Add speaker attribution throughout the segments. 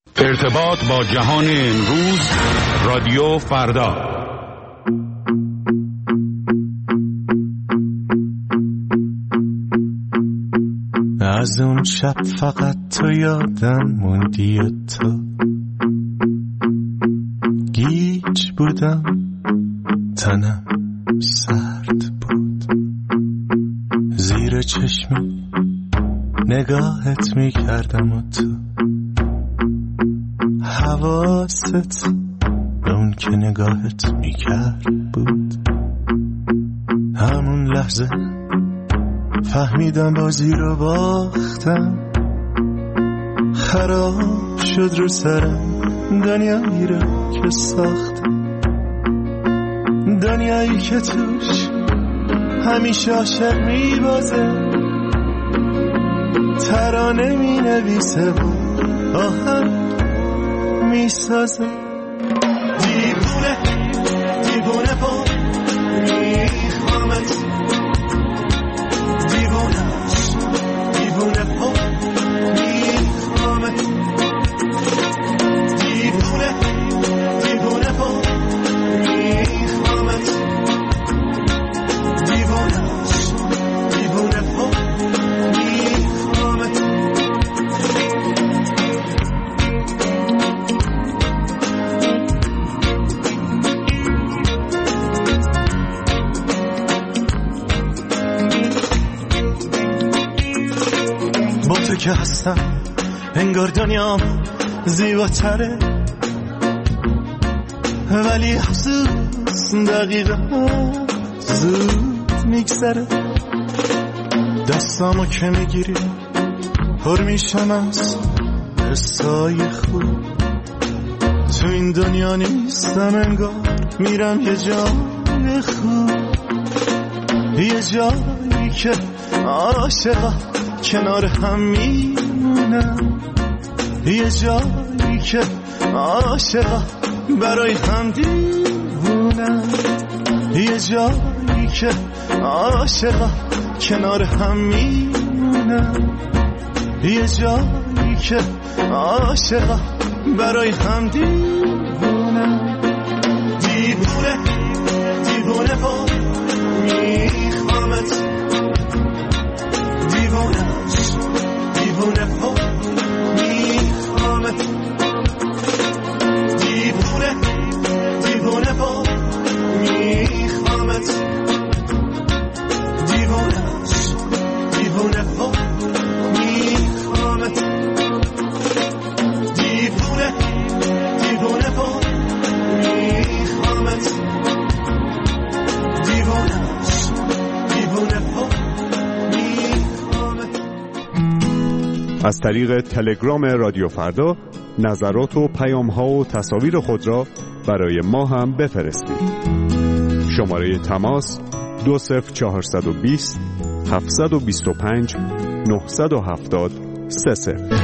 Speaker 1: ارتباط با جهان امروز، رادیو فردا.
Speaker 2: از اون شب فقط تو یادم موندی و تو گیج بودم، تنم سرد بود، زیر چشمی نگاهت میکردم و تو حواست به اون که نگاهت میکرد بود. همون لحظه فهمیدم بازی رو باختم، خراب شد رو سرم دنیایی رو که ساختم، دنیایی که توش همیشه عاشق میبازه، ترانه مینویسه و آهنگ میسازه. دیوونه دیوونه با میخوامت، دیوونه با میخوامت، دیوونه دیوونه با میخوامت، دیوونه دیوونه با میخوامت. با تو که هستم انگار دنیام زیباتره، ولی افسوس دقیقا زود میگذره. دستامو که میگیری پر میشم از حسای خوب، تو این دنیا نیستم انگار میرم یه جای خوب، یه جایی که عاشقا کنار هم میمونم، یه جایی که عاشقا برای هم دیوونم، یه جایی که عاشقا کنار هم میمونم، یه جایی که عاشقا برای هم دیوونم. دیوونه دیوونه با میخوامت، دیوونه دیوونه با میخوامت، دیوونه دیوونه با میخوامت، دیوونه دیوونه با میخوامت، دیوونه دیوونه با میخوامت، دیوونه دیوونه با میخوامت.
Speaker 3: از طریق تلگرام رادیو فردا نظرات و پیام‌ها و تصاویر خود را برای ما هم بفرستید. شماره تماس 20420 725 970 30.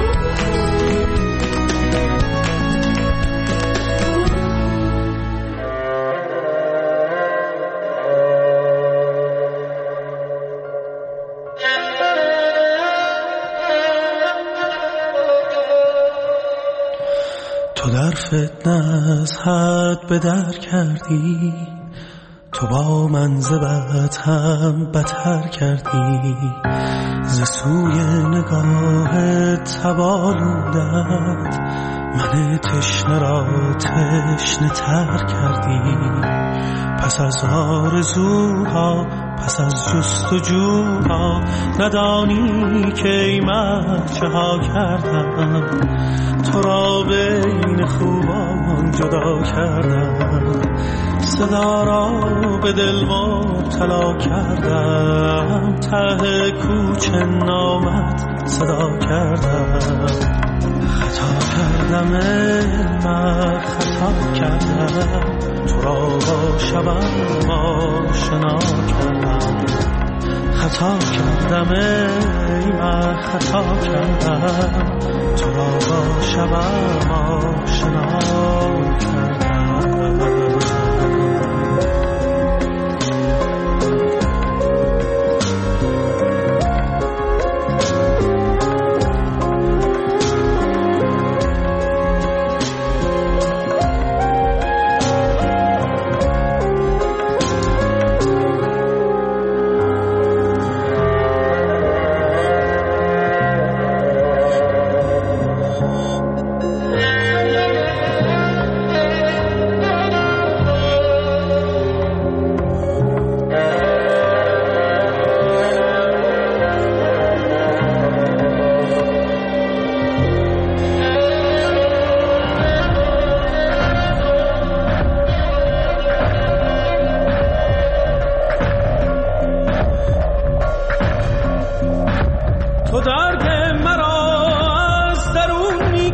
Speaker 2: تو در فتنه از حد به در کردی، تو با من ز بد هم بتر کردی، ز سوی نگاهت تبالودت من تشنه را تشنه تر کردی. پس از آرزوها پس از جستجوها ندانی که ای مرد چه ها کردم، تو را بین خوبان جدا کردم، صدا را به دل مبتلا کردم، ته کوچه نامت صدا کردم. خطا کردم ای مرد خطا کردم، تو را با شبم آشنا کردم. خطا کردم ای مرد خطا کردم، تو را با شبم آشنا کردم.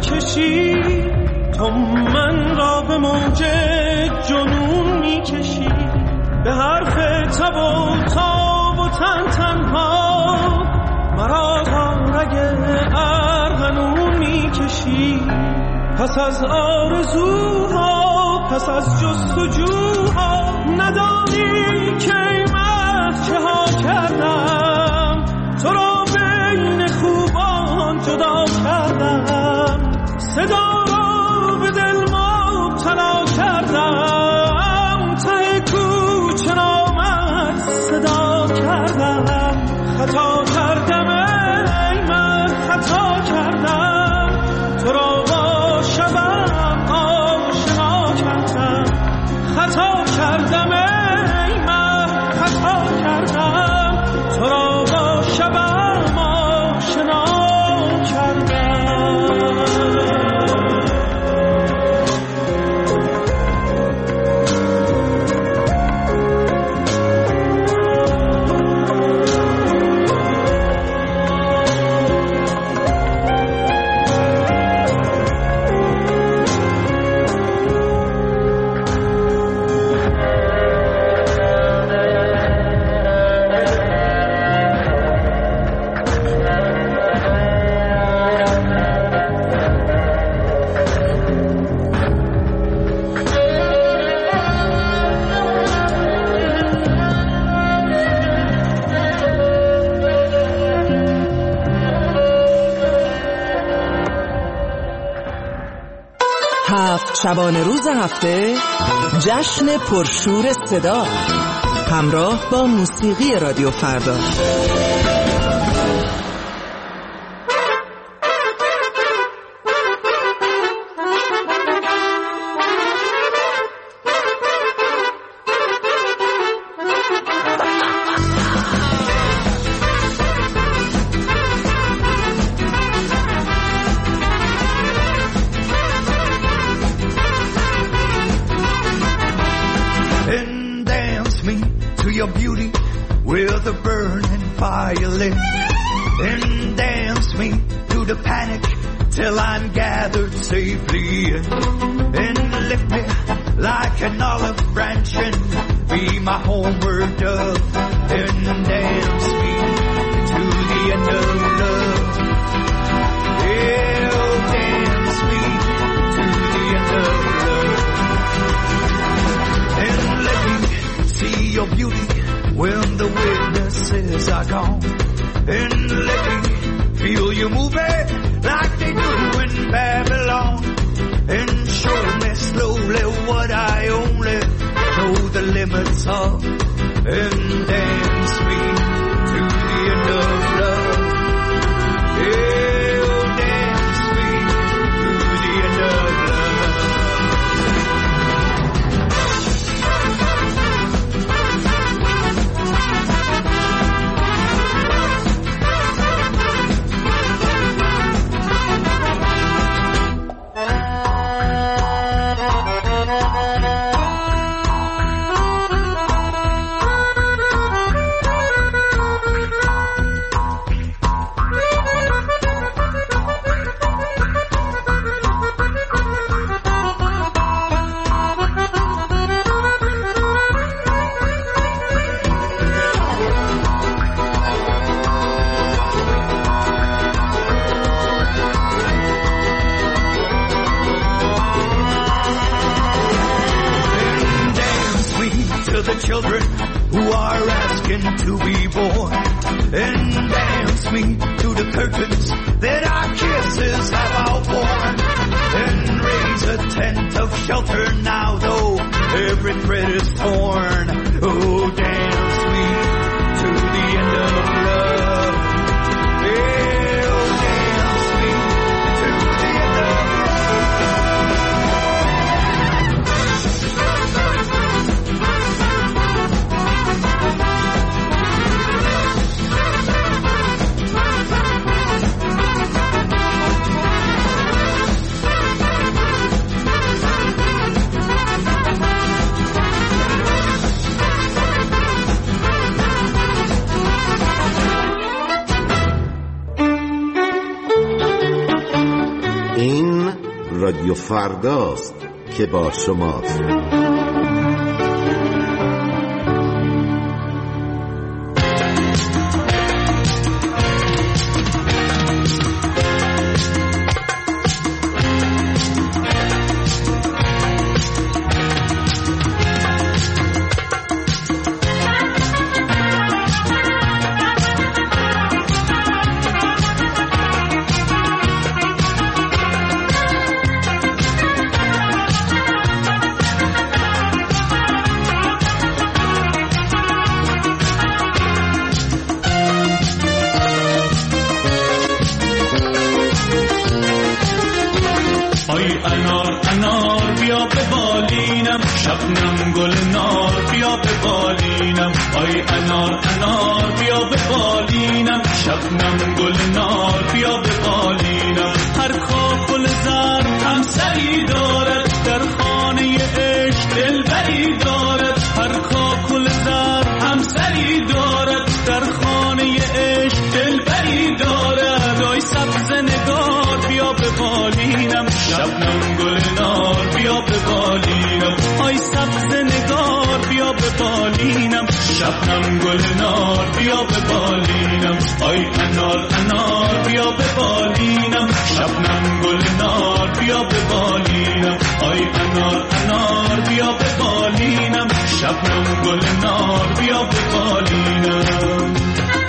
Speaker 4: میکشی، تو من را به موج جنون میکشی، به حرف تب و تاب و تن تنها مرا تا رگ ارغنون میکشی. پس از آرزوها، پس از جستجوها، ندانی که ایمت چه ها کردم، تو را بین خوبان جدا کردم، صدا را به دل مبتلا کردم، ته کوچه نامت صدا کردم. خطا کردم ای من، خطا کردم، تو را با شبم آشنا کردم. خطا کردم ای من، خطا کردم، تو را با شبم آشنا کردم.
Speaker 5: شبانه روز هفته جشن پرشور صدا همراه با موسیقی رادیو فردا.
Speaker 6: Safely and lift me like an olive branch and be my homeward dove and dance me to the end of love. Yeah, dance me to the end of love and let me see your beauty when the witnesses are gone, and let me feel you moving like they do in Babylon, and show me slowly what I only know the limits of, and dance me to the end of love. Yeah, dance me to the end of children who are asking to be born, and dance me to the curtains that our kisses have outworn, and raise a tent of shelter now though every thread is torn. Oh, dance me to the end of love. Yeah, oh, dance me to the end of
Speaker 7: این رادیو فرداست که با شماست.
Speaker 4: شبنم گل نار بیا به بالینم، آی انار انار بیا به بالینم، شبنم گل نار بیا به بالینم. هر کاکل زر همسری دارد، در خانه عشق دلبری دارد. هر کاکل زر همسری دارد، در خانه عشق دلبری دارد. آی سبز نگار بیا به بالینم، شبنم گل نار بیا به بالینم. آی سبز نگار بیا به بالینم، شبنم گل نار بیا به بالینم. آی انار انار بیا به بالینم، شبنم گل نار بیا به بالینم. آی انار انار بیا به بالینم، شبنم گل نار بیا به بالینم.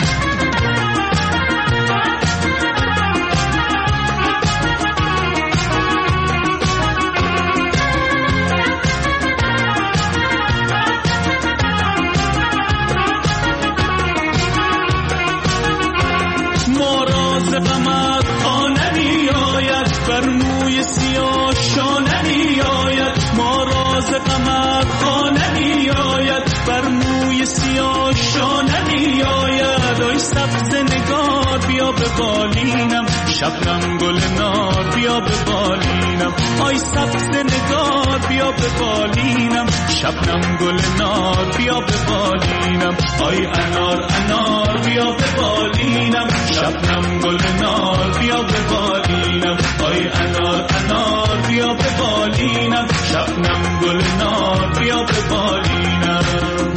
Speaker 4: غمت خانه می آید، بر موی سیاه شانه می آید. ما راز غمت خانه می آید، بر موی سیاه شانه می آید. آی سبز نگار بیا به بالینم، شبنم گل نار بیا به بالینم. آی سبز نگار بیا به بالینم، شبنم گل نار بیا به بالینم. آی انار انار بیا به بالینم، شبنم گل نار بیا به بالینم. آی انار انار بیا به بالینم، شبنم گل نار بیا به بالینم.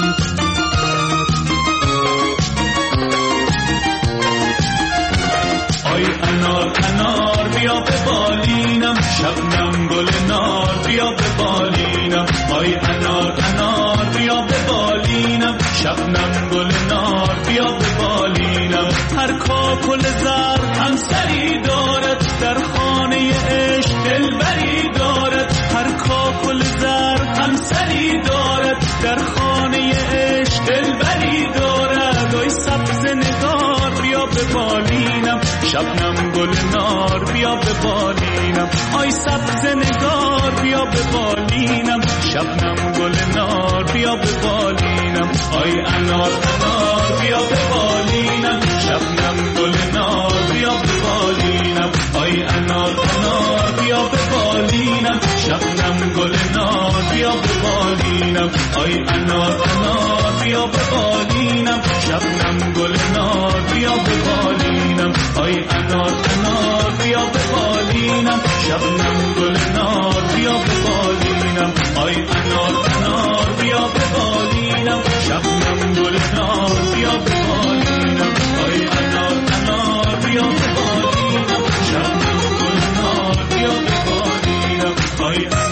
Speaker 4: آی انار انار بیا به بالینم، شبنم گل نار بیا به بالینم. آی انار انار بیا به بالینم، شبنم گل نار بیا به بالینم. هر کاکل زر همسری دارد، در خانه عشق دلبری دارد. هر کاکل زر همسری دارد، در خانه عشق دلبری دارد. آی سبز نگار بیا به بالینم، شبنم گل نار بیا به بالینم. آی سبز نگار بیا به بالینم، شبنم گل نار بیا به بالینم. آی انار انار بیا به بالینم، شبنم گل نار بیا به بالینم. آی انار انار بیا به بالینم، شبنم گل نار بیا به بالینم. آی انار انار بیا به بالینم، شبنم گل نار بیا به بالینم. آی انار انار بیا به بالینم، شبنم گل نار بیا به بالینم. آی انار انار بیا به بالینم، شبنم گل نار بیا به بالینم. آی انار انار بیا به بالینم، شبنم گل نار بیا به بالینم. آی